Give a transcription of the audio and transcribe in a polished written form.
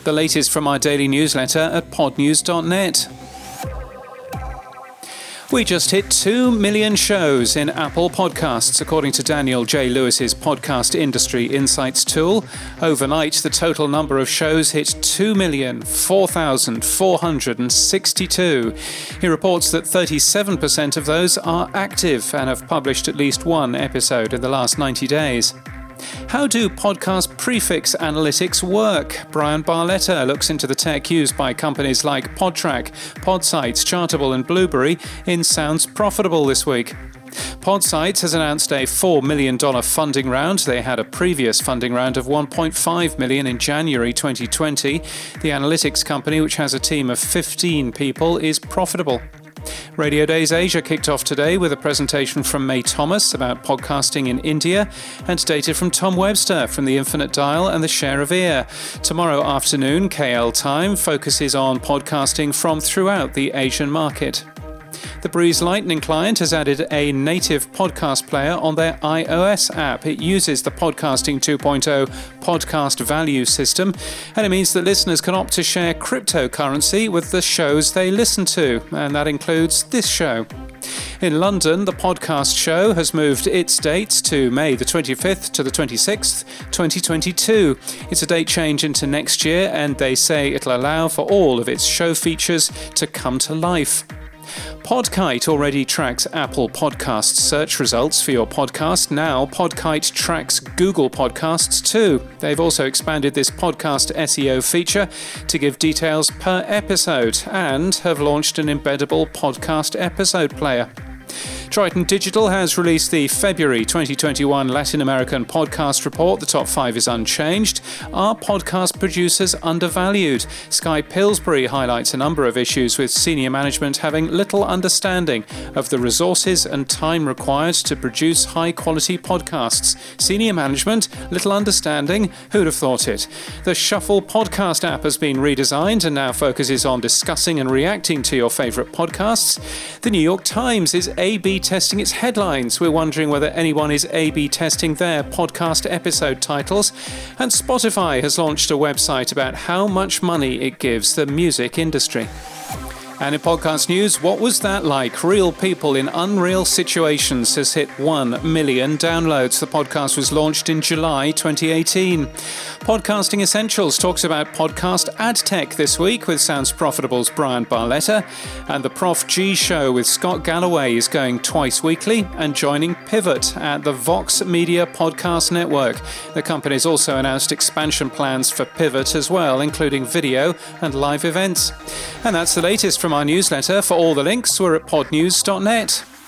the latest from our daily newsletter at podnews.net. We just hit 2 million shows in Apple Podcasts, according to Daniel J. Lewis's Podcast Industry Insights tool. Overnight, the total number of shows hit 2,004,462. He reports that 37% of those are active and have published at least one episode in the last 90 days. How do podcast prefix analytics work? Brian Barletta looks into the tech used by companies like Podtrac, Podsights, Chartable and Blueberry in Sounds Profitable this week. Podsights has announced a $4 million funding round. They had a previous funding round of $1.5 million in January 2020. The analytics company, which has a team of 15 people, is profitable. Radio Days Asia kicked off today with a presentation from May Thomas about podcasting in India and data from Tom Webster from the Infinite Dial and the Share of Ear. Tomorrow afternoon, KL Time focuses on podcasting from throughout the Asian market. The Breeze Lightning client has added a native podcast player on their iOS app. It uses the Podcasting 2.0 podcast value system, and it means that listeners can opt to share cryptocurrency with the shows they listen to, and that includes this show. In London, the podcast show has moved its dates to May the 25th to the 26th, 2022. It's a date change into next year, and they say it'll allow for all of its show features to come to life. Podkite already tracks Apple Podcasts search results for your podcast. Now Podkite tracks Google Podcasts too. They've also expanded this podcast SEO feature to give details per episode and have launched an embeddable podcast episode player. Triton Digital has released the February 2021 Latin American Podcast Report. The top 5 is unchanged. Are podcast producers undervalued? Sky Pillsbury highlights a number of issues with senior management having little understanding of the resources and time required to produce high-quality podcasts. Senior management, little understanding? Who'd have thought it? The Shuffle podcast app has been redesigned and now focuses on discussing and reacting to your favourite podcasts. The New York Times is A/B testing its headlines. We're wondering whether anyone is A/B testing their podcast episode titles. And Spotify has launched a website about how much money it gives the music industry. And in podcast news, what was that like? Real People in Unreal Situations has hit 1 million downloads. The podcast was launched in July 2018. Podcasting Essentials talks about podcast ad tech this week with Sounds Profitable's Brian Barletta. And the Prof G Show with Scott Galloway is going twice weekly and joining Pivot at the Vox Media Podcast Network. The company's also announced expansion plans for Pivot as well, including video and live events. And that's the latest from our newsletter. For all the links, we're at podnews.net.